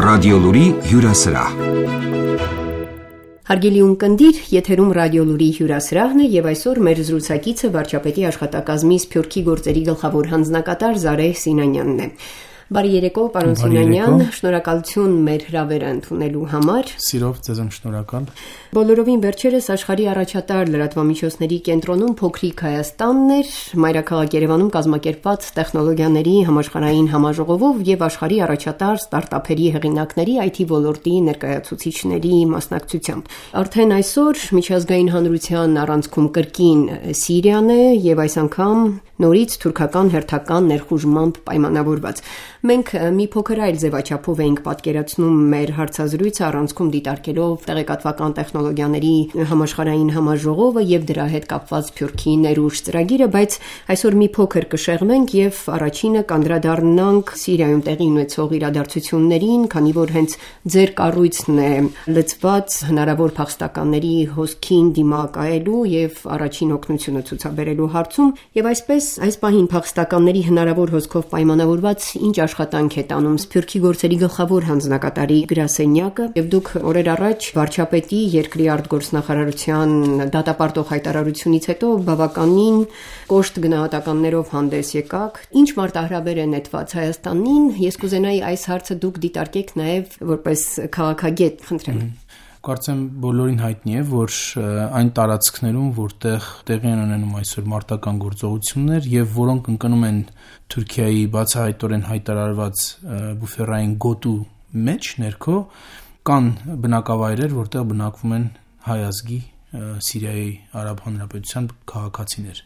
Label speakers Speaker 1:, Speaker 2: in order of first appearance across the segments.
Speaker 1: Ռադիոլուրի հյուրասրահ։ Հարգելի ունկնդիր, եթերում Ռադիոլուրի հյուրասրահն է եւ այսօր մեր զրուցակիցը վարչապետի աշխատակազմի Սփյուռքի գործերի գլխավոր հանձնակատար Զարեհ Սինանյանն է։ Բարի երեկո, պարոն Սինանյան, շնորհակալություն մեր հրավերը ընդունելու համար։
Speaker 2: Սիրով ձեզ շնորհակալ։
Speaker 1: Բոլորովին վերջերս աշխարհի առաջատար լրատվամիջոցների կենտրոնում Փոքրիկ Հայաստանն էր, մայրաքաղաք Երևանում կազմակերպված տեխնոլոգիաների համաշխարհային համաժողովով եւ աշխարհի առաջատար ստարտափերի հեղինակների IT ոլորտի ներկայացուցիչների մասնակցությամբ։ Արդեն այսօր միջազգային հանրության առանցքում կրկին Սիրիան է եւ այս անգամ նորից թուրքական հերթական ներխուժմամբ պայմանավորված։ Մենք մի փոքր այլ ձևաչափով էինք պատկերացնում մեր հարցազրույցը առանցքում դիտարկելով տեղեկատվական տեխնոլոգիաների համաշխարհային համաժողովը եւ դրա հետ կապված Սփյուռքի ներուժ ծրագիրը, բայց այսօր մի փոքր կշեղմենք եւ առաջինը կանդրադառնանք Սիրիայում տեղի ունեցող իրադարձություններին, քանի որ հենց ձեր կառույցն է լծված հնարավոր փախստականների հոսքին դիմակայելու եւ առաջին օգնությունը ցուցաբերելու հարցում եւ այսպես այս պահին փախստականների հնարավոր հոսքով պայմանավորված ինչ աշխատանք է տանում Սփյուռքի գործերի գլխավոր հանձնակատարի գրասենյակը եւ դուք օրեր առաջ վարչապետի երկրի արտգործնախարարության դատապարտող հայտարարությունից հետո բավականին կոշտ գնահատականներով հանդես եկաք։ Ինչ մարտահրավեր է նետված Հայաստանին։ Ես կուզենայի այս հարցը դուք դիտարկեք նաեւ որպես քաղաքագետ, խնդրեմ։
Speaker 2: Կարծեմ բոլորին հայտնի է, որ այն տարածքներում, որտեղ տեղի են ունենում այսօր մարտական գործողություններ եւ որոնք ընկնում են Թուրքիայի բացահայտորեն հայտարարված բուֆերային գոտու մեջ ներքո, կան բնակավայրեր, որտեղ բնակվում են հայ ազգի Սիրիայի Արաբ Հանրապետության քաղաքացիներ։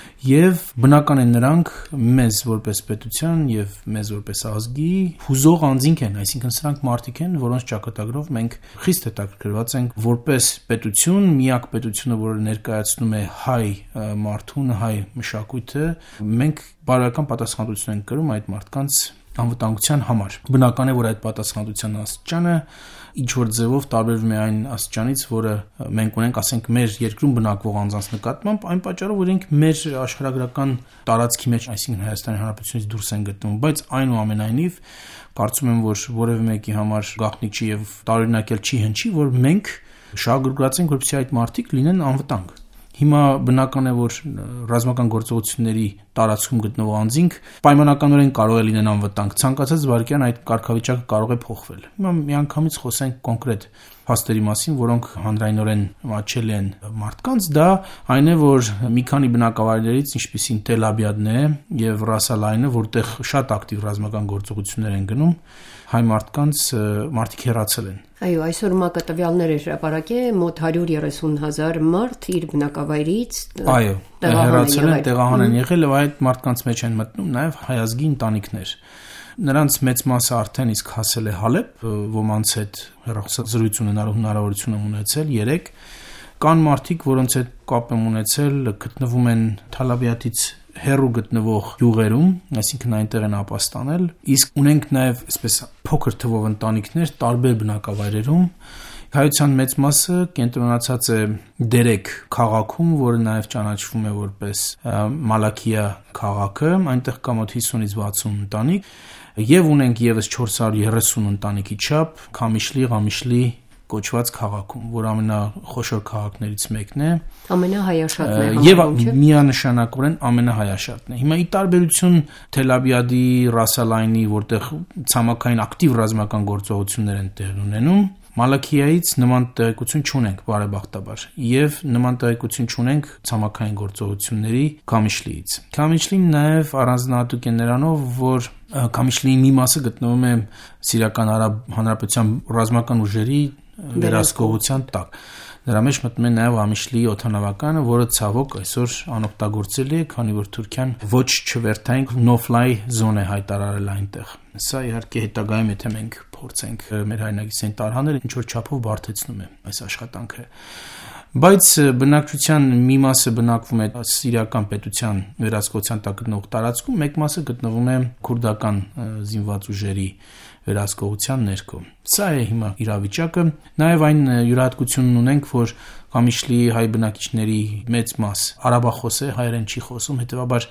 Speaker 2: Եվ բնական է նրանք մեզ որպես պետության եւ մեզ որպես ազգի հուզող անձինք են, այսինքն սրանք մարդիկ են, որոնց ճակատագրով մենք խիստ հետաքրքրված ենք որպես պետություն, միակ պետությունը, որը ներկայացնում է հայ մարդուն, հայ մշակույթը, մենք բարոյական պատասխանատվություն ենք կրում այդ մարդկանց անվտանգության համար։ Բնական է, որ այդ պատասխանատվության աստիճանը ինչ-որ ձևով տարբերվում է այն աստիճանից, որը մենք ունենք, ասենք, մեր երկրում բնակվող անձանց նկատմամբ, այն պատճառով, որ մենք մեր աշխարհագրական տարածքի մեջ, այսինքն Հայաստանի Հանրապետությունից դուրս են գտնվում, բայց այնուամենայնիվ կարծում եմ, որ որևէ մեկի համար գաղտնիք չի եւ տարօրինակել չի հնչի, որ մենք շահագրգռված ենք, որպեսզի այդ մարդիկ լինեն անվտանգ։ Հիմա բնական է, որ ռազմական գործողությունների տարածքում գտնվող անձինք պայմանականորեն կարող է լինեն անվտանգ։ Ցանկացած վայրկյան այդ կարգավիճակը կարող է փոխվել։ Հիմա միանգամից խոսենք կոնկրետ փաստերի մասին, որոնք հանրայնորեն աչելի են մարդկանց, դա այն է, որ մի քանի բնակավայրերից, ինչպիսին Տել Աբիադն է եւ Ռաս Ալ-Այնը, որտեղ շատ ակտիվ ռազմական գործողություններ են գնում, հայ մարդիկ հեռացել են։
Speaker 1: Այո, այսօր ՄԱԿ-ը տվյալներ է հրապարակել, մոտ 130,000 մարդ իր բնակավայրից
Speaker 2: հեռացել են, տեղահան են եղել եւ այդ մարդկանց մեջ են մտնում նաեւ հայ ազգի ընտանիքներ։ Նրանց մեծ մասը արդեն իսկ հասել է Հալեբ, ոմանց հետ հեռախոսազրույց ունենալու հնարավորություն եմ ունեցել 3։ Կան մարդիկ, որոնց հետ կապ եմ ունեցել, գտնվում են Թալ Աբիադից հեռու գտնվող գյուղերում, այսինքն այնտեղ են ապաստանել, իսկ ունենք նաև այսպես փոքր թվով ընտանիքներ տարբեր բնակավայրերում։ Հայության մեծ մասը կենտրոնացած է Դերեկ քաղաքում, որը նաև ճանաչվում է որպես Մալաքիա քաղաքը, այնտեղ կա մոտ 50-ից 60 ընտանիք, եւ ունենք եւս 430 ընտանիքի չափ Ղամիշլի կոչված քաղաքում, որ ամենախոշոր քաղաքներից մեկն է,
Speaker 1: ամենահայաշատն է
Speaker 2: եւ միանշանակորեն ամենահայաշատն է։ Հիմա ի տարբերություն Թել Աբիադի, Ռաս Ալ-Այնի, որտեղ ցամաքային ակտիվ ռազմական գործողություններ են տեղի ունենում, Մալաքիայից նման տեղեկություն չունենք բարեբախտաբար եւ նման տեղեկություն չունենք ցամաքային գործողությունների Ղամիշլիից։ Ղամիշլին նաեւ առանձնահատուկ է նրանով, որ Ղամիշլիի մի մասը գտնվում է Սիրիական Արաբ Հանրապետության ռազմական ուժերի վերահսկողության տակ։ Նրա մեջ մտնում է նաև Ղամիշլիի օդանավականը, որը ցավոք այսօր անօգտագործելի է, քանի որ Թուրքիան ոչ չվերթային no-fly zone է հայտարարել այնտեղ։ Սա իհարկե հետագայում, եթե մենք փորձենք մեր հայրենիքին տարհանել, ինչ որ չափով բարդեցնում է այս աշխատանքը։ Բայց բնակչության մի մասը բնակվում է Սիրիական պետության վերահսկողության տակ գտնվող տարածքում, մեկ մասը գտնվում է քուրդական զինված ուժերի վերահսկողության ներքո։ Սա է հիմա իրավիճակը։ Նաև այն յուրահատկությունն ունենք, որ Ղամիշլիի հայ բնակիչների մեծ մաս արաբախոս է, հայերեն չի խոսում, հետևաբար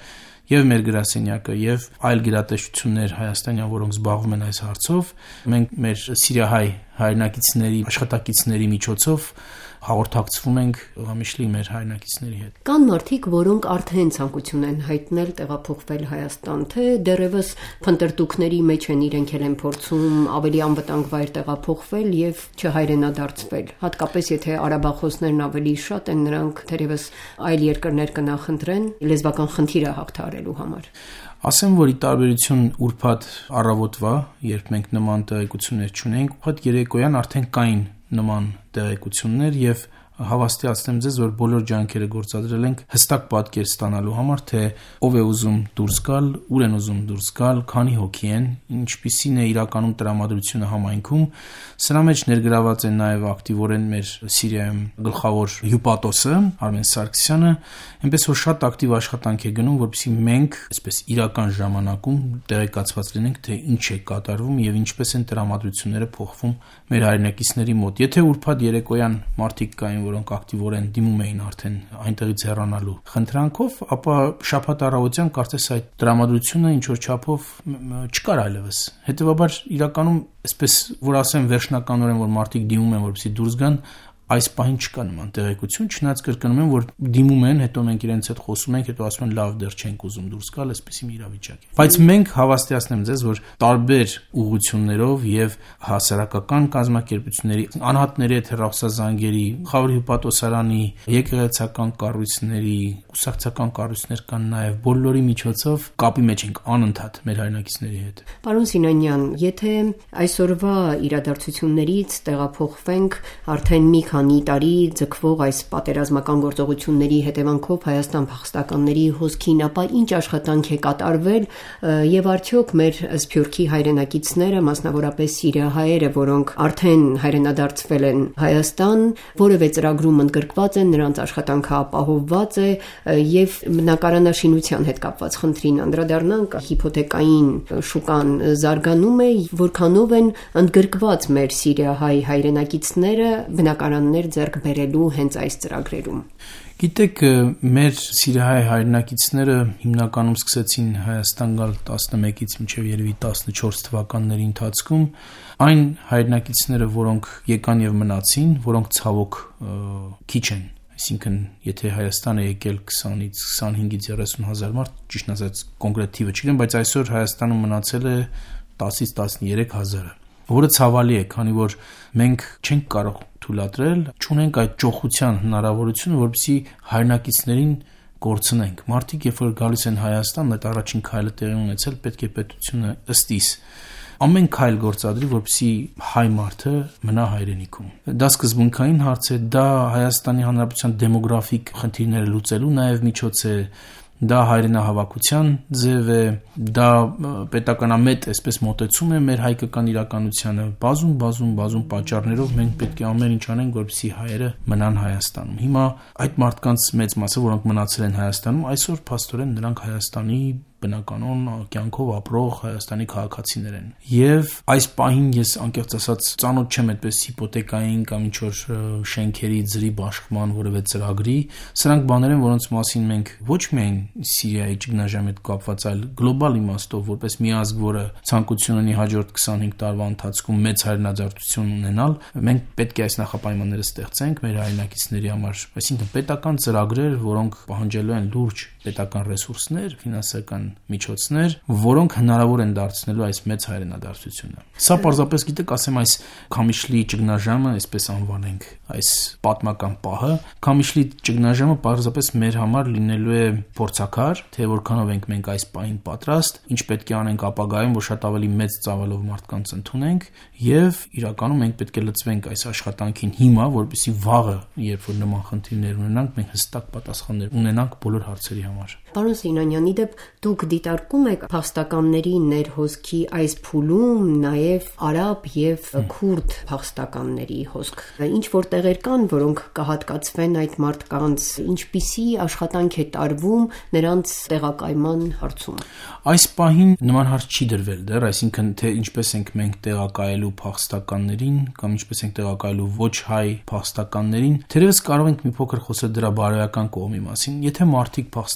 Speaker 2: եւ մեր գրասենյակը եւ այլ գերատեսչություններ հայաստանյան, որոնք զբաղվում են այս հարցով, մենք մեր սիրիահայ հայրենակիցների, աշխատակիցների միջոցով հաղորդակցվում ենք ղամիշլի մեր հայրենակիցների հետ։
Speaker 1: Կան մարդիկ, որոնք արդեն ցանկություն են հայտնել տեղափոխվել Հայաստան, թե դեռևս փնտրտուքների մեջ են, իրենք էլ են փորձում ավելի անվտանգ վայր տեղափոխվել եւ չհայրենադարձվել։ Հատկապես եթե արաբախոսներն ավելի շատ են, նրանք թերևս այլ երկրներ կնախընտրեն լեզվական խնդիրը հաղթահարելու համար։
Speaker 2: Ասեմ, որ ի տարբերություն ուրբաթ առավոտվա, երբ մենք նման տեղեկություններ չունենք, ուրբաթ երեկոյան արդեն կային նման տեղեկություններ եւ հավաստիացնեմ ձեզ, որ բոլոր ջանքերը գործադրել ենք հստակ պատկեր ստանալու համար, թե ով է ուզում դուրս գալ, ուր են ուզում դուրս գալ, քանի հոգի են, ինչպիսին է իրականում տրամադրությունը համայնքում։ Սրա մեջ ներգրաված են նաև ակտիվորեն մեր Սիրիայում գլխավոր հյուպատոսը Արմեն Սարգսյանը, այնպես որ շատ ակտիվ աշխատանք է գնում, որպեսզի մենք այսպես իրական ժամանակում տեղեկացված լինենք, թե ինչ է կատարվում եւ ինչպես են տրամադրությունները փոխվում մեր հայրենակիցների մոտ։ Եթե ուրբաթ երեկոյան մարդիկ կային, որոնք ակտիվորեն դիմում էին արդեն այնտեղից հեռանալու խնդրանքով, ապա շաբաթ առավոտյան կարծես այդ տրամադրությունը ինչ որ չափով չկար այլևս։ Հետևաբար իրականում այսպես որ ասեմ վերջնականորեն որ մարդիկ դիմում են որպեսզի դուրս գան, այս պահին չկա նման տեղեկություն, չնայած կրկնում եմ, որ դիմում են, հետո մենք իրենց հետ խոսում ենք, հետո ասում են լավ, դեռ չենք ուզում դուրս գալ, այսպեսի մի իրավիճակ է։ Բայց մենք հավաստիացնեմ ձեզ, որ տարբեր ուղղություններով եւ հասարակական կազմակերպությունների, անհատների հետ հեռախոսազանգերի, խաղաղ հյուպատոսարանի, եկեղեցական կառույցների, կուսակցական կառույցներ կան նաեւ բոլորի միջոցով կապի մեջ ենք անընդհատ մեր հայրենակիցների հետ։
Speaker 1: Պարոն Սինանյան, եթե այսօրվա իրադարձություններից տեղափոխվենք արդեն մի քանի տարի ձգվող այս պատերազմական գործողությունների հետևանքով Հայաստան փախստականների հոսքին, ապա ինչ աշխատանք է կատարվել եւ արդյոք մեր սփյուռքի հայրենակիցները, մասնավորապես սիրիահայերը, որոնք արդեն հայրենադարձվել են Հայաստան, որևէ ծրագրում ընդգրկված են, նրանց աշխատանքը ապահովված է եւ բնակարանաշինության հետ կապված խնդրին անդրադառնանք, հիփոթեկային շուկան զարգանում է, որքանով են ընդգրկված մեր սիրիահայ հայրենակիցները բնակարաններ ձեռք բերելու հենց այս ծրագրերում։
Speaker 2: Գիտեք, մեր սիրիահայ հայրենակիցները հիմնականում սկսեցին Հայաստան գալ 11-ից մինչև երևի 14 թվականների ընթացքում, այն հայրենակիցները, որոնք եկան եւ մնացին, որոնք ցավոք քիչ են, այսինքն եթե Հայաստան է եկել 20-ից 25-ից 30 հազար մարդ, ճիշտ ասած կոնկրետ թիվը չգիտեմ, բայց այսօր Հայաստանում մնացել է 10-ից 13 հազարը, որը ցավալի է, քանի որ մենք չենք կարող թույլատրել, չունենք այդ ճոխության հնարավորությունը, որպեսզի հայրենակիցներին կորցնենք։ Մարդիկ, երբ որ գալիս են Հայաստան, այդ առաջին քայլը տեղի ունեցել, պետք է պետությունը ըստ իս ամեն քայլ գործադրի, որպեսզի հայ մարդը մնա հայրենիքում։ Դա սկզբունքային հարց է, դա Հայաստանի Հանրապետության դեմոգրաֆիկ խնդիրները լուծելու նաև միջոց է, դա հայրենահավաքության ձև է, դա պետականամետ այսպես մոտեցում է մեր հայկական իրականությանը, բազում պատճառներով մենք պետք է ամեն ինչ անենք, որպեսզի հայերը մնան Հայաստանում։ Հիմա այդ մարդկանց մեծ մասը, որոնք մնացել են Հայաստանում, այսօր փաստորեն նրանք Հայաստանի բնականon կյանքով ապրող Հայաստանի քաղաքացիներ են։ Եվ այս պահին ես անկեղծ ասած ծանոթ չեմ այդպես հիփոթեկային կամ ինչ որ շենքերի ձրի բաշխման որևէ ծրագրի, սրանք բաներ են, որոնց մասին մենք ոչ միայն Սիրիայի ճգնաժամի հետ կապված, այլ գլոբալ իմաստով որպես մի ազգ, որը ցանկություն ունի հաջորդ 25 տարվա ընթացքում մեծ հայրենադարձություն ունենալ, մենք պետք է այս նախապայմանները ստեղծենք մեր հայրենակիցների համար, այսինքն պետական ծրագրեր, որոնք պահանջելու են լուրջ պետական ռեսուրսներ, ֆինանսական միջոցներ, որոնք հնարավոր են դարձնելու այս մեծ հայրենադարձությունը։ Սա պարզապես գիտեք, ասեմ, այս Քամիշլի ճգնաժամը, այսպես անվանենք, այս պատմական պահը, Քամիշլի ճգնաժամը պարզապես մեր համար լինելու է փորձաքար, թե որքանով ենք մենք այս պահին պատրաստ, ինչ պետք է անենք ապագայում, որ շատ ավելի մեծ ծավալով մարդկանց ընդունենք, եւ իրականում մենք պետք է լծվենք այս աշխատանքին հիմա, որպեսզի վաղը, երբ որ նման խնդիրներ ունենանք, մենք հստակ պատասխաններ ունենանք բոլոր հարցերի համար։
Speaker 1: Պարոն Սինանյան, իդեպ դուք դիտարկում եք փախստականների ներհոսքի այս փուլում նաև արաբ եւ քուրդ փախստականների հոսք։ Ինչ որ տեղեր կան, որոնք կհատկացվեն այդ մարդկանց, ինչպիսի աշխատանք է տարվում նրանց տեղակայման հարցում։
Speaker 2: Այս պահին նման հարց չի դրվել դեռ, այսինքն թե ինչպես ենք մենք տեղակայելու փախստականներին կամ ինչպես ենք տեղակայելու ոչ հայ փախստականներին, թերևս կարող ենք մի փոքր խոսել դրա բարոյական կողմի մասին։ Եթե մարդիկ փախստականներ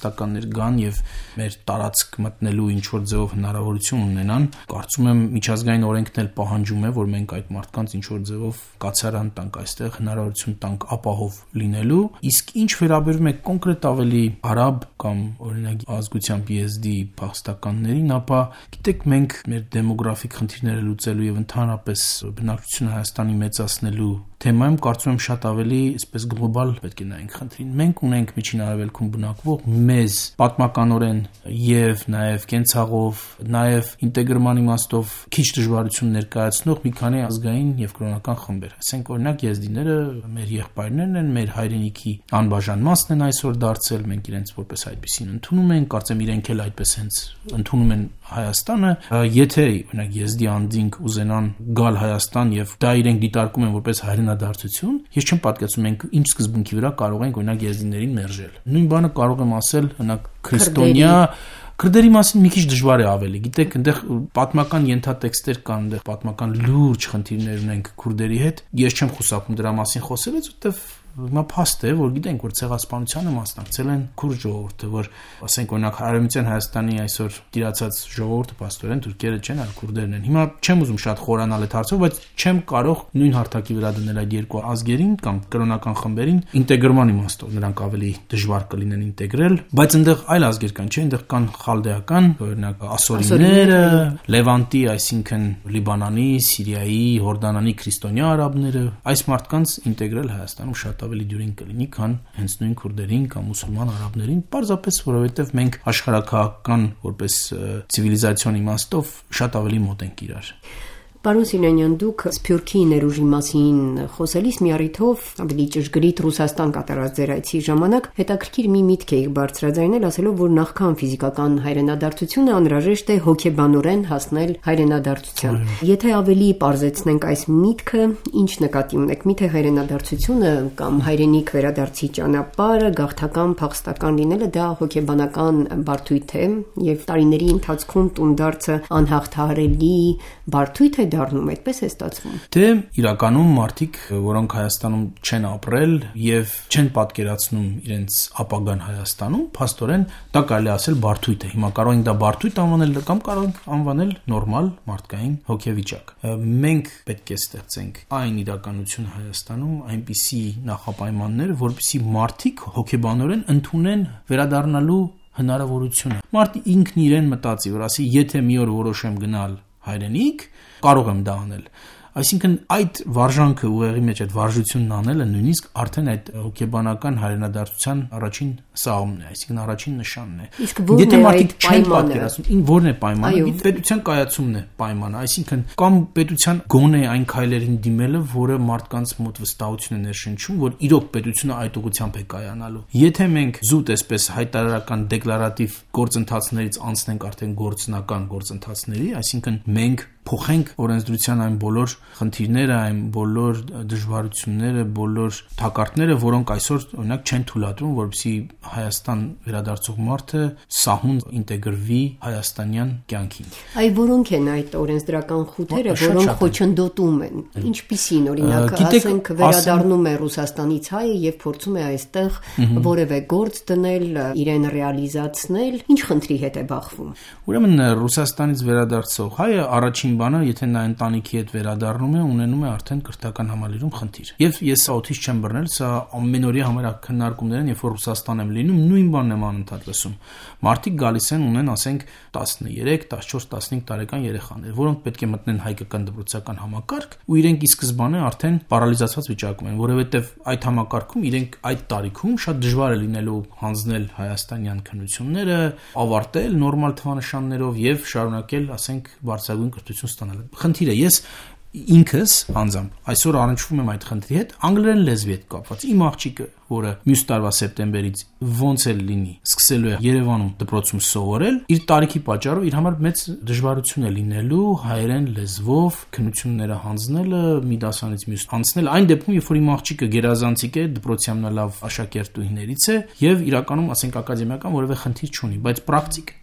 Speaker 2: գան եւ մեր տարածք մտնելու ինչ որ ձևով հնարավորություն ունենան, կարծում եմ միջազգային օրենքն էլ պահանջում է, որ մենք այդ մարդկանց ինչ որ ձևով կացարան տանք այստեղ, հնարավորություն տանք ապահով լինելու, իսկ ինչ վերաբերում է կոնկրետ ավելի արաբ կամ օրինակ ազգությամբ եզդի փախստականներին, ապա գիտեք մենք մեր դեմոգրաֆիկ խնդիրները լուծելու եւ ընդհանրապես բնակչությունը Հայաստանի մեծացնելու թեմայում կարծում եմ շատ ավելի այսպես գլոբալ պետք է նայենք խնդրին։ Մենք ունենք Միջին Արևելքում բնակվող մեզ պատմականորեն եւ նաեւ կենցաղով, նաեւ ինտեգրման իմաստով քիչ դժվարություն ներկայացնող մի քանի ազգային եւ կրոնական խմբեր։ Ասենք օրինակ եզդիները մեր եղբայրներն են, մեր հայրենիքի անբաժան մասն են այսօր դարձել, մենք իրենց որպես այդպեսին ընդունում ենք, կարծեմ իրենք էլ այդպես հենց ընդունում են Հայաստանը, եթե օրինակ եզդի անդինք ուզենան գալ Հայաստան եւ դա իրենք դիտարկում են որպես հայրենադարձություն, ես չեմ պատկերացնում մենք ինչ սկզբունքի վրա կարող ենք օրինակ եզդիներին մերժել։ Նույն բանը կարող եմ ասել օրինակ քրիստոնյա Քրդերի մասին մի քիչ դժվար է ավելի։ Գիտեք, այնտեղ պատմական ենթատեքստեր կան, այնտեղ պատմական լուրջ խնդիրներ ունենք քուրդերի հետ։ Ես չեմ խուսափում դրա մասին խոսելուց, որտեվ հիմա փաստ է, որ գիտենք, որ ցեղասպանությանը մասնակցել են քուրդ ժողովուրդը, որ ասենք օրինակ Արևմտյան Հայաստանի այսօր տիրացած ժողովուրդը փաստորեն թուրքերը չեն, այլ քուրդերն են։ Հիմա չեմ ուզում շատ խորանալ այդ հարցով, բայց չեմ կարող նույն հարթակի վրա դնել այդ երկու ազգերին կամ կրոնական խմբերին ինտեգրման իմաստով, նրանք ավելի դժվար կլինեն ինտեգրել, բայց այնտեղ այլ ազգեր կան, չէ՞, այնտեղ կան խալդեական, օրինակ ասորիները, Լևանտի, այսինքն Լիբանանի, Սիրիայի, Հորդանանի քրիստոնյա արաբները, այս մարդկանց ինտեգրել Հայաստանում շատ ավելի դյուրին կլինի, քան հենց նույն քուրդերին կամ մուսուլման արաբներին, պարզապես որովհետև մենք աշխարհակահաղական որպես ցիվիլիզացիոն իմաստով շատ ավելի մոտ ենք իրար։
Speaker 1: Պարոն Սինանյան, դուք Սփյուռքի ներուժի մասին խոսելիս մի առիթով ավելի ճշգրիտ Ռուսաստան կատարած ձեր այցի ժամանակ հետաքրքիր մի միտք եք բարձրաձայնել, ասելով, որ նախքան ֆիզիկական հայրենադարձությունը անհրաժեշտ է հոգեբանորեն հասնել հայրենադարձության։ Եթե ավելի պարզեցնենք այս միտքը, ինչ նկատի ունեք, միթե հայրենադարձությունը կամ հայրենիք վերադարձի ճանապարհը գաղթական փախստական լինելը դա հոգեբանական բարդույթ է եւ տարիների ընթացքում տունդարձը անհաղթահարելի բարդույթ է դառնում, այդպես է ստացվում։
Speaker 2: Դե իրականում մարդիկ, որոնք Հայաստանում չեն ապրել եւ չեն պատկերացնում իրենց ապագան Հայաստանում, փաստորեն դա կարելի ասել բարդույթ է։ Հիմա կարող ենք դա բարդույթ անվանել կամ կարող ենք անվանել նորմալ մարդկային հոգեվիճակ։ Մենք պետք է ստեղծենք այն իրականություն Հայաստանում, այնպիսի նախապայմաններ, որպեսզի մարդիկ հոգեբանորեն ընդունեն վերադառնալու հնարավորությունը։ Մարդը ինքն իրեն մտածի, որ ասի, եթե մի օր որոշեմ գնալ հայրենիք, կարող եմ դա անել։ Այսինքն այդ վարժանքը ուղեղի մեջ այդ վարժությունն անելը նույնիսկ արդեն այդ հոգեբանական հայրենադարձության առաջին սաղմն է, այսինքն առաջին նշանն է։
Speaker 1: Եթե մարդիկ չեն
Speaker 2: պատկերացնում, որն է պայմանը, պետության կայացումն է պայմանը, այսինքն կամ պետության գոնե այն քայլերին դիմելը, որը մարդկանց մոտ վստահություն է ներշնչում, որ իրոք պետությունը այդ ուղղությամբ է կայանալու։ Եթե մենք զուտ այսպես հայտարարական դեկլարատիվ գործընթացներից անցնենք արդեն գործնական գործընթացների, այսինքն մենք փոխենք օրենսդրության այն բոլոր խնդիրները, այն բոլոր դժվարությունները, բոլոր թակարդները, որոնք այսօր օրինակ չեն թույլատրում, որպեսզի Հայաստան վերադարձող մարդը սահուն ինտեգրվի հայաստանյան կյանքին։
Speaker 1: Այ որոնք են այդ օրենսդրական խութերը, որոնք խոչընդոտում են։ Ինչպիսին, օրինակ, ասենք վերադառնում է Ռուսաստանից հայը եւ փորձում է այստեղ որևէ գործ դնել, իրեն ռեալիզացնել, ինչ խնդրի հետ է բախվում։
Speaker 2: Ուրեմն Ռուսաստանից վերադարձող հայը առաջին բանը, եթե նա ընտանիքի հետ վերադառնում է, ունենում է արդեն կրթական համալիրում խնդիր։ Եւ ես սա օթից չեմ բռնել, սա ամենօրյա համարաքննարկումներ են, երբ որ Ռուսաստան եմ լինում, նույն բանն եմ անընդհատ լսում։ Մարդիկ գալիս են ունեն, ասենք 13, 14, 15 տարեկան երեխաներ, որոնք պետք է մտնեն հայկական դպրոցական համակարգ, ու իրենք ի սկզբանե արդեն պարալիզացված վիճակում են, որովհետեւ այդ համակարգում իրենք այդ տարիքում շատ դժվար է լինելու հանձնել հայաստանյան քննությունները, ավարտել նորմալ թվանշաններով եւ շարունակել, ասենք, բարձրագույն կրթություն ստանալ։ Խնդիրը ես ինքս անձամբ այսօր առնչվում եմ այդ խնդրի հետ անգլերեն լեզվի հետ կապված։ Իմ աղջիկը, որը մյուս տարվա սեպտեմբերից ոնց էլ լինի, սկսելու է Երևանում դպրոցում սովորել, իր տարիքի պատճառով իր համար մեծ դժվարություն է լինելու հայերեն լեզվով քննությունները հանձնելը, մի դասանից մյուս անցնել, այն դեպքում, երբ որ իմ աղջիկը գերազանցիկ է, դպրոցի ամենալավ աշակերտուհիներից է եւ իրականում, ասենք, ակադեմիական որևէ խնդիր չունի, բայց պրակտիկ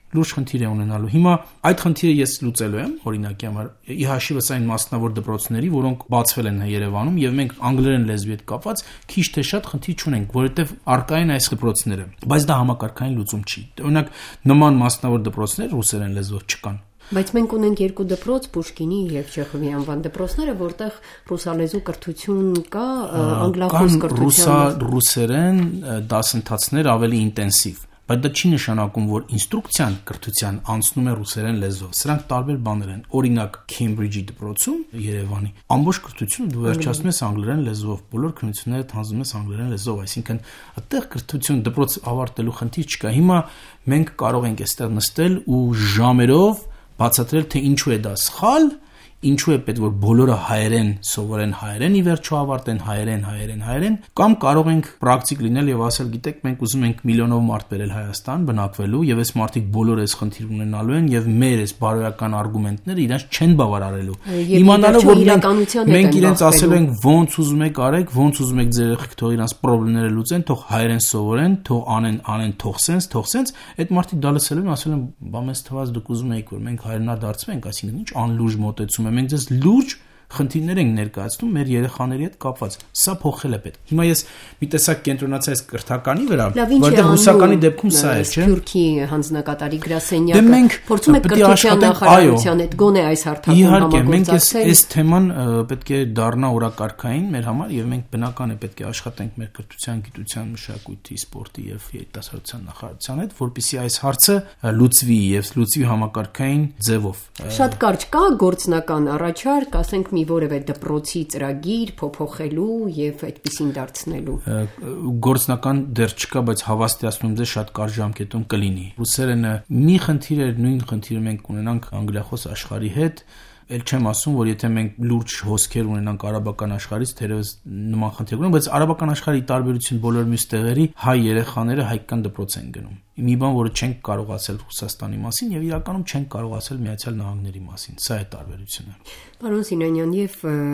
Speaker 2: լուրջ խնդիր է ունենալու։ Հիմա այդ խնդիրը ես լուծելու եմ, օրինակի համար, ի հաշիվս այն մասնավոր դպրոցների, որոնք բացվել են Երևանում, եւ մենք անգլերեն լեզվի հետ կապված քիչ թե շատ խնդիր չունենք, որովհետեւ առկա են այս դպրոցները, բայց դա համակարգային լուծում չի։ Օրինակ նման մասնավոր դպրոցներ ռուսերեն լեզվով չկան։
Speaker 1: Բայց մենք ունենք երկու դպրոց, Պուշկինի եւ Չեխովի անվան դպրոցները, որտեղ ռուսալեզու կրթություն կա, անգլախոս կրթություն,
Speaker 2: ռուսերեն դասընթացներ ավելի ինտենսիվ, բայց դա չի նշանակում, որ ինստրուկցիան կրթության անցնում է ռուսերեն լեզվով։ Սրանք տարբեր բաներ են։ Օրինակ Քեմբրիջի դպրոցում Երևանի ամբողջ կրթությունը դու վերջացնում ես անգլերեն լեզվով, բոլոր քննությունները հանձնում ես անգլերեն լեզվով, այսինքն այդտեղ կրթություն դպրոց ավարտելու խնդիր չկա։ Հիմա մենք կարող ենք այստեղ նստել ու ժամերով բացատրել, թե ինչու է դա սխալ, ինչու է պետք որ բոլորը հայերեն սովորեն, հայերեն ի վերջո ավարտեն, հայերեն, կամ կարող ենք պրակտիկ լինել եւ ասել, գիտեք, մենք ուզում ենք միլիոնով մարդ բերել Հայաստան բնակվելու եւ այս մարդիկ բոլորը այս խնդիր ունենալու են եւ մեր այս բարոյական արգումենտները իրենց չեն բավարարելու։ Իմանալով որ մենք իրենց ասել ենք ոնց ուզում եք արեք, ոնց ուզում եք ձեր երեխեք թող իրենց խնդիրները լուծեն, թող հայերեն սովորեն, թող անեն, թող սենց, այդ մարդիկ դա լսել են, ասել են, բա մեզ թվաց դուք ուզում եք որ մենք հայրենադարձվենք, այսինքն ինչ անլուրջ մոտեցում է, մենք ձեզ լուրջ խնդիրներ ենք ներկայացնում մեր երեխաների հետ կապված։ Սա փոխել է պետք։ Հիմա ես մի տեսակ կենտրոնացա այս կրթականի վրա, որտեղ ռուսականի դեպքում սա է, չէ՞։
Speaker 1: Սփյուռքի հանձնակատարի գրասենյակը փորձում է կրթության նախարարության հետ գոնե այս հարթակում համագործակցել։
Speaker 2: Այս թեման պետք է դառնա օրակարգային մեր համար եւ մենք բնական է պետք է աշխատենք մեր կրթության, գիտության, մշակույթի, սպորտի եւ երիտասարդության նախարարության հետ, որպեսզի այս հարցը լուծվի եւ լուծվի համակարգային ձևով։
Speaker 1: Շատ կարճ կա գործնական առաջարկ, ասենք մի որևէ դպրոցի ծրագիր փոփոխելու եւ այդպեսին դարձնելու։
Speaker 2: Գործնական դեռ չկա, բայց հավաստիացնում եմ, շատ կարճ ժամկետում կլինի։ Ռուսերենը մի խնդիր է, նույն խնդիրը մենք ունենանք անգլիախոս աշխարհի հետ։ Էլ չեմ ասում, որ եթե մենք լուրջ հոսքեր ունենանք արաբական աշխարհից, թերևս նման խնդիր ունենք, բայց արաբական աշխարհի տարբերություն բոլոր մյուս տեղերի հայ երեխաները հայկական դպրոց են գնում։ Մի բան, որը չենք կարող ասել Ռուսաստանի մասին եւ իրականում չենք կարող ասել Միացյալ Նահանգների մասին։ Սա է տարբերությունը։
Speaker 1: Պարոն Սինանյան, եւ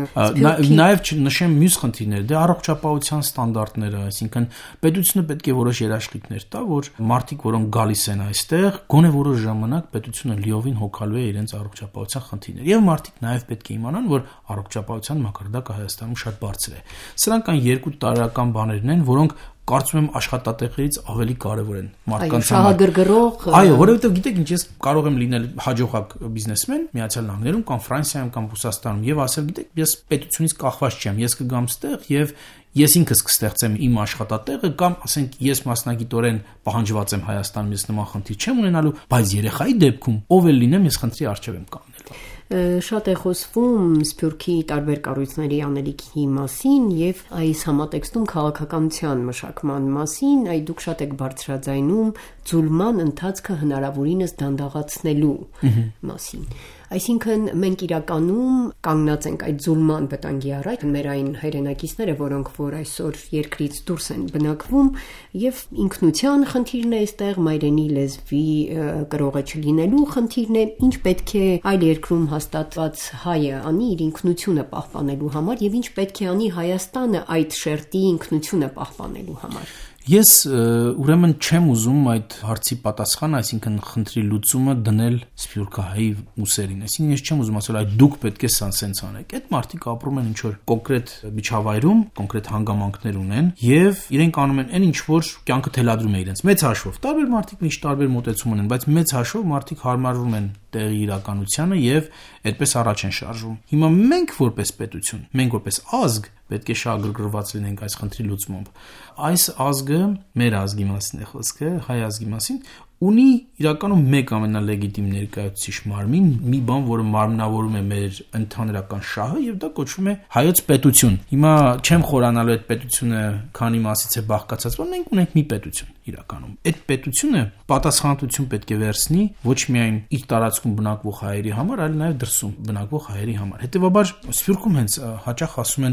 Speaker 2: նաեւ նշեմ մյուս խնդիրները, դե առողջապահության ստանդարտները, այսինքն պետությունը պետք է որոշ երաշխիքներ տա, որ մարդիկ, որոնք գալիս են այստեղ, գոնե որոշ ժամանակ պետությունը լիովին հոգալու է իրենց առողջապահության խնդիրները։ Եվ մարդիկ նաեւ պետք է իմանան, որ առողջապահության մակարդակը Հայաստանում շատ բարձր է։ Սրանք այն երկու տարրական բաներն են, որոնք կարծում եմ աշխատատեղերից ավելի կարևոր են մարդկանց համար։
Speaker 1: Շահագրգռող։
Speaker 2: Այո, որովհետև գիտեք ինչ, ես կարող եմ լինել հաջողակ բիզնեսմեն Միացյալ Նահանգներում կամ Ֆրանսիայում կամ Ռուսաստանում եւ ասել, գիտեք, ես պետությունից կախված չեմ, ես կգամ ստեղ եւ ես ինքս կստեղծեմ իմ աշխատատեղը կամ ասենք ես մասնագիտորեն պահանջված եմ Հայաստանում, ես նման խնդիր չեմ ունենալու, բայց երեխայի դեպքում ով էլ լինեմ, ես խնդրի առջև եմ կանգնելու։
Speaker 1: Շատ է խոսվում Սփյուռքի տարբեր կառույցների անելիքի մասին եւ այս համատեքստում քաղաքականության մշակման մասին, այ դուք շատ եք բարձրաձայնում ձուլման ընթացքը հնարավորինս դանդաղացնելու մասին։ Այսինքն մենք իրականում կանգնած ենք այդ ձուլման վտանգի առաջ, մեր այն հայրենակիցները, որոնք որ այսօր երկրից դուրս են բնակվում, եւ ինքնության խնդիրն է այստեղ, մայրենի լեզվի կրողը չլինելու խնդիրն է, ինչ պետք է այլ երկրում հաստատված հայը անի իր ինքնությունը պահպանելու համար եւ ինչ պետք է անի Հայաստանը այդ շերտի ինքնությունը պահպանելու համար։
Speaker 2: Ես ուրեմն չեմ ուզում այդ հարցի պատասխանը, այսինքն խնդրի լուծումը դնել սփյուռքահայի ուսերին։ Այսինքն ես չեմ ուզում ասել, այ դուք պետք է սենց անեք։ Այդ մարդիկ ապրում են ինչ-որ կոնկրետ միջավայրում, կոնկրետ հանգամանքներ ունեն եւ իրենք անում են այն ինչ որ կյանքը թելադրում է իրենց։ Մեծ հաշվով տարբեր մարդիկ ինչ տարբեր մոտեցում ունեն, բայց մեծ հաշվով մարդիկ հարմարվում են տեղի իրականությանը եւ այդպես առաջ են շարժվում։ Հիմա մենք որպես պետություն, մենք որպես ազգ պետք է շահագրգռված լինենք այս խնդրի լուծմամբ։ Այս ազգը, մեր ազգի մասին է խոսքը, հայ ազգի մասին, ունի իրականում մեկ ամենալեգիտիմ ներկայացուցիչ մարմին, մի բան, որը մարմնավորում է մեր ընդհանրական շահը եւ դա կոչվում է հայոց պետություն։ Հիմա չեմ խորանալու այդ պետությունը քանի մասից է բաղկացած, որ մենք ունենք մի պետություն իրականում։ Այդ պետությունը պատասխանատվություն պետք է վերցնի ոչ միայն իր տարածքում բնակվող հայերի համար, այլ նաեւ դրսում բնակվող հայերի համար։ Հետևաբար Սփյուռքում հենց հաճախ ասում են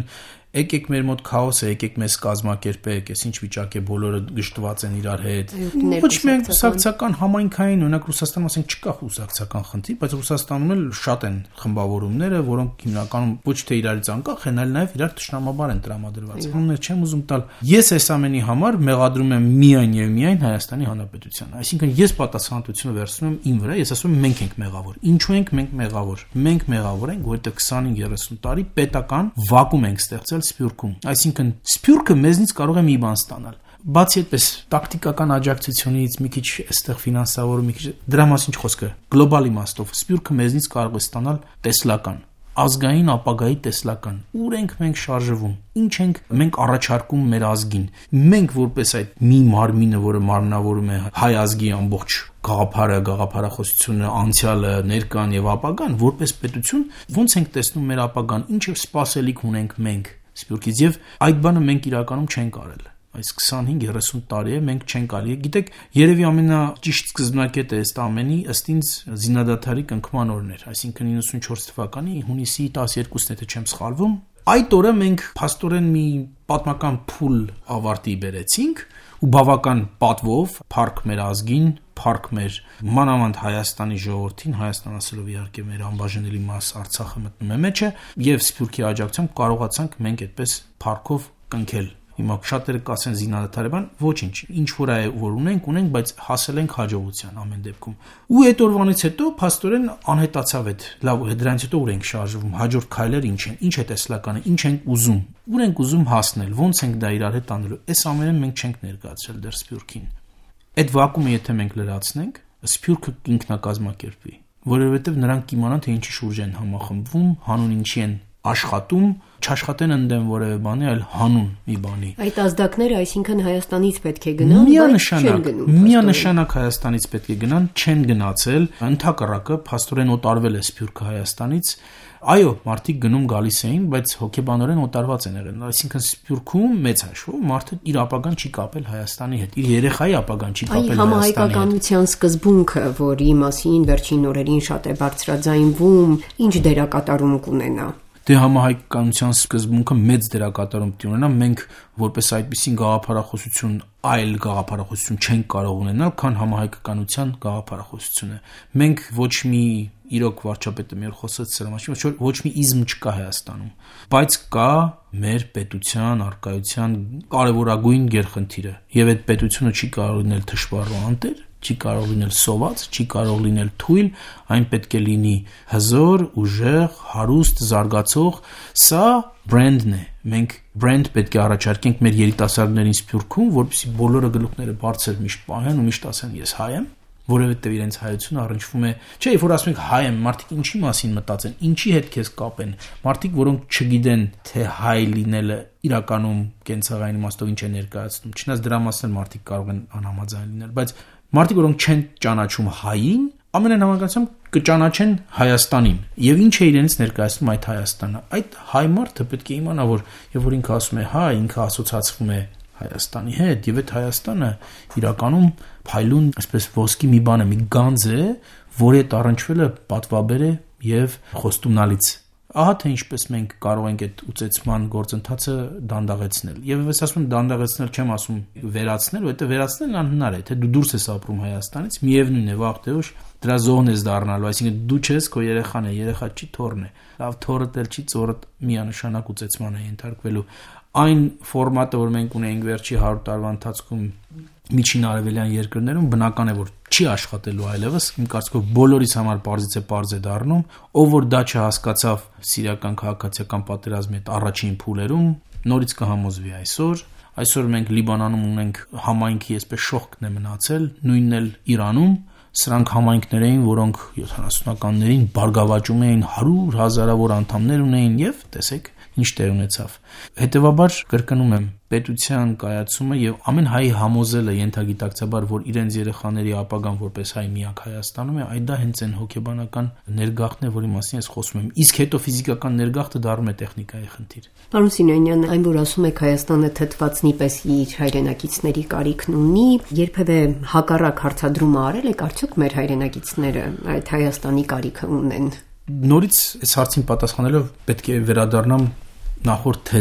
Speaker 2: եկեք մեր մոտ քաոս է, եկեք մեզ կազմակերպեք, այս ինչ վիճակ է, բոլորը գժտված են իրար հետ։ Ոչ միայն կուսակցական համայնքային, օրինակ Ռուսաստանում ասենք չկա կուսակցական խնդիր, բայց Ռուսաստանում էլ շատ են խմբավորումները, որոնք հիմնականում ոչ թե իրարից անկախ են, այլ նաև իրար ճշնամաբար են տրամադրված։ Ումներ չեմ ուզում տալ։ Ես այս ամենի համար մեղադրում եմ միայն եւ միայն Հայաստանի Հանրապետության։ Այսինքն ես պատասխանատվությունը վերցնում եմ իմ վրա, ես ասում եմ մենք ենք մեղավոր։ Ինչու ենք մենք մեղավոր։ Մենք մեղավոր ենք, որովհետեւ 25-30 տարի պետական վակուում ենք ստեղծել Սփյուռքում։ Այսինքն Սփյուռքը մեզնից կարող է մի բան ստանալ։ Բացի այդպես տակտիկական աջակցությունից, մի քիչ այստեղ ֆինանսավորում, մի քիչ դրա մասին խոսքը։ Գլոբալ իմաստով Սփյուռքը մեզնից կարող է ստանալ տեսլական, ազգային ապագայի տեսլական։ Ուր ենք մենք շարժվում։ Ինչ ենք մենք առաջարկում մեր ազգին։ Մենք որպես այդ մի մարմինը, որը մարմնավորում է հայ ազգի ամբողջ գաղափարը, գաղափարախոսությունը, անցյալը, ներկան եւ ապագան, որպես պետություն ո՞նց ենք տեսնում մեր ապագան, ինչ սպասելիք ունենք մենք Սփյուռքից եւ այդ բանը մենք իրականում չենք արել։ Այս 25-30 տարի է մենք չենք արի։ Գիտեք, երևի ամենաճիշտ սկզբնակետը ըստ ամենի ըստ ինձ զինադադարի կնքման օրն էր, այսինքն 94 թվականի հունիսի 12-ն, եթե չեմ սխալվում։ Այդ օրը մենք փաստորեն մի պատմական փուլ ավարտի բերեցինք ու բավական պատվով փառք մեր ազգին, փառք մեր մանավանդ Հայաստանի ժողովրդին, Հայաստան ասելով իհարկե մեր անբաժանելի մաս Արցախը մտնում է մեջը, եւ Սփյուռքի աջակցությամբ կարողացանք մենք այդպես փառքով կնքել։ Հիմա շատերը կասեն զինադադար է բան, ոչինչ, ինչ որ է որ ունենք, բայց հասել ենք հաջողության ամեն դեպքում։ Ու այդ օրվանից հետո փաստորեն անհետացավ այդ, լավ, դրանից հետո ուր ենք շարժվում, հաջորդ քայլերը ինչ են, ինչ է տեսլականը, ինչ ենք ուզում, ուր ենք ուզում հասնել, ոնց ենք դա իրար հետ անելու։ Այս ամենը մենք չենք ներկայացրել դեռ Սփյուռքին։ Այդ վակումը եթե մենք լրացնենք, Սփյուռքը ինքնակազմակերպվի, որովհետև նրանք կիմանան թե ինչի շուրջ են համախմբվում, հանուն ինչի են աշխատում, չաշխատեն ընդդեմ որևէ բանի, այլ հանուն մի բանի։
Speaker 1: Այդ ազդակները, այսինքն Հայաստանից պետք է գնան, բայց չեն գնում։
Speaker 2: Միանշանակ Հայաստանից պետք է գնան, չեն գնացել, ընդհակառակը փաստորեն օտարվել է Սփյուռքը Հայաստանից։ Այո, մարդիկ գնում գալիս էին, բայց հոգեբանորեն օտարված են եղել։ Այսինքն Սփյուռքում մեծ հաշվով մարդը իր ապագան չի կապել Հայաստանի հետ, իր երեխայի ապագան չի կապել Հայաստանի հետ։ Այ
Speaker 1: համահայկականության սկզբունքը, որի մասին վերջին օրերին շատ է բարձրաձայնվում, ինչ դերակատարում կունենա։
Speaker 2: Դե համահայկականության սկզբունքը մեծ դերակատարում ունենա, մենք որպես այդպիսին գաղափարախոսություն այլ գաղափարախոսություն չենք կարող ունենալ, քան համահայկականության գաղափարախոսությունը։ Մենք ոչ մի իրոք վարչապետը մեր խոսած սրամաշին, ոչ մի իզմ չկա Հայաստանում, բայց կա մեր պետության արկայության կարևորագույն գերխնդիրը, եւ այդ պետությունը չի կարող լինել թշվառ ու անտեր, չի կարող լինել սոված, չի կարող լինել թույլ, այն պետք է լինի հզոր, ուժեղ, հարուստ, զարգացող, սա բրենդն է։ Մենք բրենդ պետք է առաջարկենք մեր երիտասարդներին Սփյուռքում, որպեսզի բոլորը գլուխները բարձր միշտ պահեն ու միշտ ասեն ես հայ եմ, որովհետև իրենց հայությունը առնչվում է, չէ, երբ որ ասում ենք հայ եմ, մարդիկ ինչի մասին մտածեն, ինչի հետ քեզ կապեն, մարդիկ, որոնք չգիտեն, թե հայ լինելը իրականում կենցաղային իմաստով ինչ է ներկայացնում, չնայած դրա մասին մարդիկ կարող են անհամաձայն լինել, բայց մարդիկ, որոնք չեն ճանաչում հային, ամենայն հավանականությամբ կճանաչեն Հայաստանին, եւ ինչ է իրենից ներկայացնում այդ Հայաստանը։ Այդ հայ մարդը պետք է իմանա, որ եւ որ ինքը ասում է հայ, ինքը ասոցացվում է Հայաստանի հետ, եւ այդ Հայաստանը իրականում փայլուն, այսպես ոսկի մի բան է, մի գանձ է, որի հետ առնչվելը պատվաբեր է եւ խոստումնալից։ Ահա թե ինչպես մենք կարող ենք այդ ուծեցման գործընթացը դանդաղեցնել։ Եվ ես ասում եմ դանդաղեցնել, չեմ ասում վերացնել, որովհետեւ վերացնելն անհնար է, թե դու դուրս ես ապրում Հայաստանից, միևնույն է վաղ թե ուշ դրա զոհն ես դառնալու, այսինքն դու չես, քո երեխան է, երեխա չի, թոռն է։ Լավ, թոռը դեռ չի, ծոռը միանշանակ ուծեցման է ենթարկվելու։ Այն ֆորմատը, որ մենք ունենք վերջի 100 տարվա ընթացքում միջին արևելյան երկրներում, բնական է, որ չի աշխատելու այլևս, իմ կարծիքով բոլորիս համար պարզ է դառնում, ով որ դա չհասկացավ սիրիական քաղաքացիական պատերազմի այդ առաջին փուլերում, նորից կհամոզվի այսօր։ Այսօր մենք Լիբանանում ունենք համայնքի այսպես շողքն է մնացել, նույնն էլ Իրանում, սրանք համայնքներ էին, որոնք 70-ականներին բարգավաճում էին, 100 հազարավոր անդամներ ունեին եւ տեսեք ինչ տեղ ունեցավ։ Հետևաբար կրկնում եմ, պետության կայացումը եւ ամեն հայ համոզելը ենթագիտակցաբար, որ իրենց երեխաների ապագան որպես հայ միակ Հայաստանում է, այդ դա հենց այն հոգեբանական ներգաղթն է, որի մասին ես խոսում եմ։ Իսկ հետո ֆիզիկական ներգաղթը դառնում է տեխնիկայի խնդիր։
Speaker 1: Պարոն Սինյանյան, այն որ ասում եք Հայաստանը թթվածնի պես իր հայրենակիցների կարիքն ունի, երբևէ հակառակ հարցադրում արել եք արդյոք մեր հայրենակիցները այդ Հայաստանի կարիքը ունեն։
Speaker 2: Նորից այս հարցին պատասխանելով պետք է վերադառնամ նախորդ թեզին։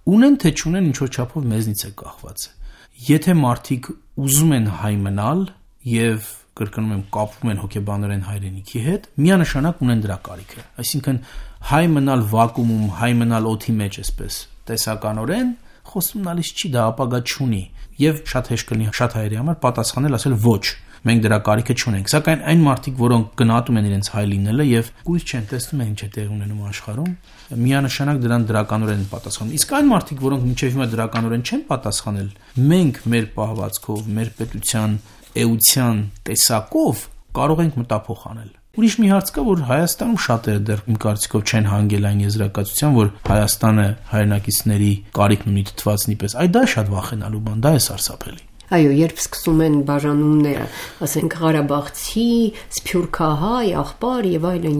Speaker 2: ունեն թե չունեն ինչ որ չափով մեզնից է կախված։ Եթե մարդիկ ուզում են հայ մնալ եւ կրկնում եմ կապվում են հոգեբանորեն հայրենիքի հետ, միանշանակ ունեն դրա կարիքը։ Այսինքն հայ մնալ վակուումում, հայ մնալ օդի մեջ, այսպես տեսականորեն խոսում նալիս չի, դա ապագա չունի եւ շատ հեշտ կլինի շատ հայերի համար պատասխանել ասել ոչ, մենք դրա կարիքը չունենք, սակայն այն մարդիկ, որոնք գնահատում են իրենց հայ լինելը եւ կույր չեն տեսնում են ինչ է տեղ ունենում աշխարհում, միանշանակ դրան դրականորեն պատասխանում։ Իսկ այն մարդիկ, որոնք մինչեւ հիմա դրականորեն չեն պատասխանել, մենք մեր պահվածքով, մեր պետության էության տեսակով կարող ենք մտափոխ անել։ Ուրիշ մի հարց կա, որ Հայաստանում շատերը դեռ իմ կարծիքով չեն հանգել այն եզրակացության, որ Հայաստանը հայրենակիցների կարիքն ունի թթվածնի պես։ Այդ դա շատ վախենալու բան, դա է սարսափելի։
Speaker 1: Այո, երբ սկսում են բաժանումները, ասենք Ղարաբաղցի, Սփյուռքահայ, աղբար եւ այլն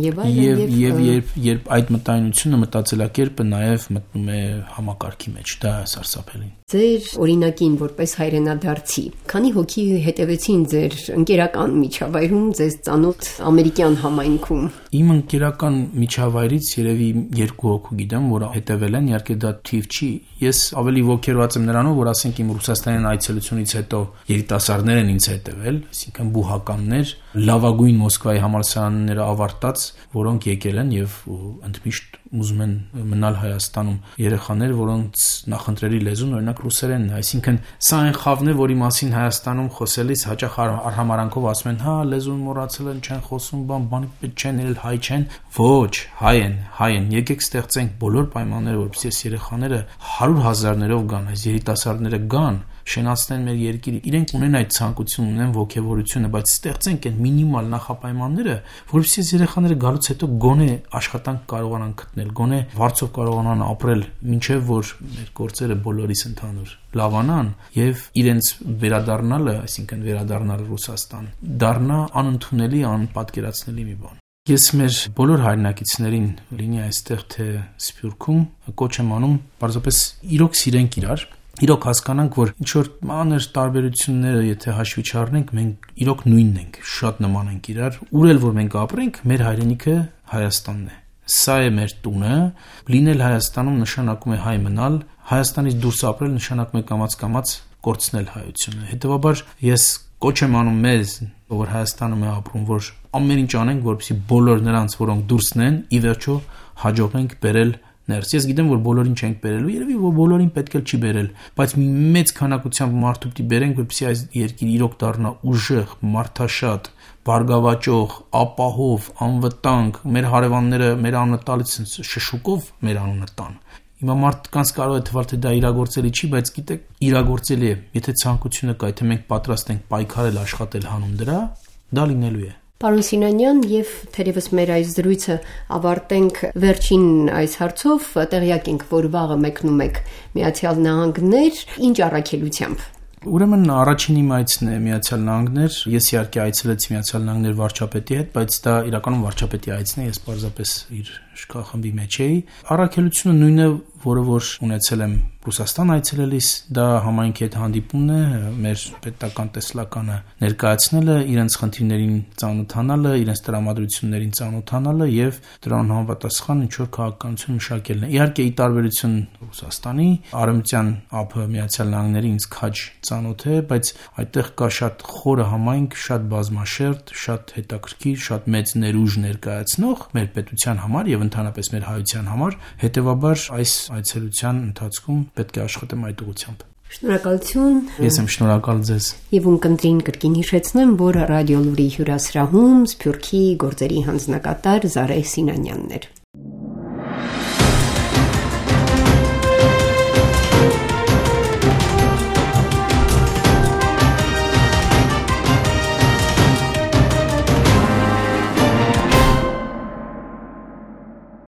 Speaker 2: երբ այդ մտայնությունը մտածելակերպը նաեւ մտնում է համակարգի մեջ, դա է սարսափելի։
Speaker 1: Ձեր օրինակին որպես հայրենադարձի, քանի հոգի հետևեցին ձեր ընկերական միջավայրում, ձեզ ծանոթ ամերիկյան համայնքում։
Speaker 2: Իմ ընկերական միջավայրից երևի 2 հոգու գիտեմ, որ հետևել են, իհարկե դա թիվ չի։ Ես ավելի ոգևորված եմ նրանով, որ ասենք իմ Ռուսաստանյան այցելությունից հետո երիտասարդներ են ինձ հետևել, այսինքն բուհականներ, լավագույն Մոսկվայի համալսարանները ավարտած, որոնք եկել են եւ ընդմիշտ ուզում են մնալ Հայաստանում, երեխաներ, որոնց նախընտրելի լեզուն օրինակ ռուսերենն է, այսինքն սա այն խավն է, որի մասին Հայաստանում խոսելիս հաճախ արհամարանքով ասում են, հա, լեզուն մոռացել են, չեն խոսում, բան պետք չեն իրել, հայ չեն, ոչ, հայ են, եկեք ստեղծենք բոլոր պայմանները, որպեսզի այս երեխաները 100,000-ներով գան, այս երիտասարդները գան, շենացնեն մեր երկիրը, իրենք ունեն այդ ցանկությունն, ունեն ոգևորությունը, բայց ստեղծենք այն մինիմալ նախապայմանները, որովհետեւ այս երեխաները գալուց հետո գոնե աշխատանք կարողանան գտնել, գոնե վարձով կարողանան ապրել, մինչև որ մեր գործերը բոլորիս ընդհանուր լավանան եւ իրենց վերադառնալը, այսինքն վերադառնալ Ռուսաստան, դառնա անընդունելի, անպատկերացնելի մի բան։ Ես մեր բոլոր հայրենակիցներին, լինի այստեղ թե Սփյուռքում, կոչ եմ անում, պարզապես իրոք սիրենք իրար, իրոք հասկանանք, որ ինչ որ մանր տարբերությունները, եթե հաշվի չառնենք, մենք իրոք նույնն ենք, շատ նման ենք իրար, ուր էլ որ մենք ապրենք, մեր հայրենիքը Հայաստանն է։ Սա է մեր տունը, լինել Հայաստանում նշանակում է հայ մնալ, Հայաստանից դուրս ապրել նշանակում է կամաց-կամաց կորցնել հայությունը։ Հետևաբար ես կոչ եմ անում մեզ, որ Հայաստանում է ապրում, որ ամեն ինչ անենք, որպեսզի բոլոր նրանց, որոնք դուրսն են, ի վերջո հաջողենք բերել ներս։ Ես գիտեմ, որ բոլորին չենք բերելու, երևի որ բոլորին պետք է չի բերել, բայց մեծ քանակությամբ մարդու պիտի բերենք, որպեսզի այս երկիրը իրոք դառնա ուժեղ, մարդաշատ, բարգավաճող, ապահով, անվտանգ, մեր հարևանները մեր անունը տալիս են շշուկով մեր անունը տան։ Հիմա մարդկանց կարող է թվալ, թե դա իրագործելի չի, բայց գիտեք, իրագործելի է, եթե ցանկությունը կա, եթե մենք պատրաստ ենք պայքարել, աշխատել հանուն դրա, դա լինելու է։
Speaker 1: Պարոն Սինանյան, եւ թերևս մեր այս զրույցը ավարտենք վերջին այս հարցով, տեղյակ ենք, որ վաղը մեկնում եք Միացյալ Նահանգներ, ինչ առաքելությամբ։
Speaker 2: Ուրեմն առաջին իմ այցն է Միացյալ Նահանգներ, ես իհարկե այցելեցի Միացյալ Նահանգներ վարչապետի հետ, բայց դա իրականում վարչապետի այցն է, ես պարզապես իր շքախմբի մեջ էի։ Առաքելությունը նույնը, որը որ ունեցել եմ Ռուսաստան այցելելիս, դա համայնքի հետ հանդիպումն է, մեր պետական տեսլականը ներկայացնելը, իրենց խնդիրներին ծանոթանալը, իրենց տրամադրություններին ծանոթանալը եւ դրան համապատասխան ինչ որ քաղաքականություն մշակելն է։ Իհարկե, ի տարբերություն Ռուսաստանի, Արևմտյան ափը Միացյալ Նահանգների ինձ քաջ ծանոթ է, բայց այդտեղ կա շատ խորը համայնք, շատ բազմաշերտ, շատ հետաքրքիր, շատ մեծ ներուժ ներկայացնող մեր պետության համար եւ ընդհանրապես մեր հայության համար, հետեւաբար այս այցելության ընթացքում պետք է աշխատեմ այդ ուղղությամբ։
Speaker 1: Շնորհակալություն։
Speaker 2: Ես եմ շնորհակալ ձեզ։
Speaker 1: Եվ ունկնդրին կրկին հիշեցնեմ, որ Ռադիո Լուրի հյուրասրահում Սփյուռքի գործերի հանձնակատար Զարե Սինանյանն էր։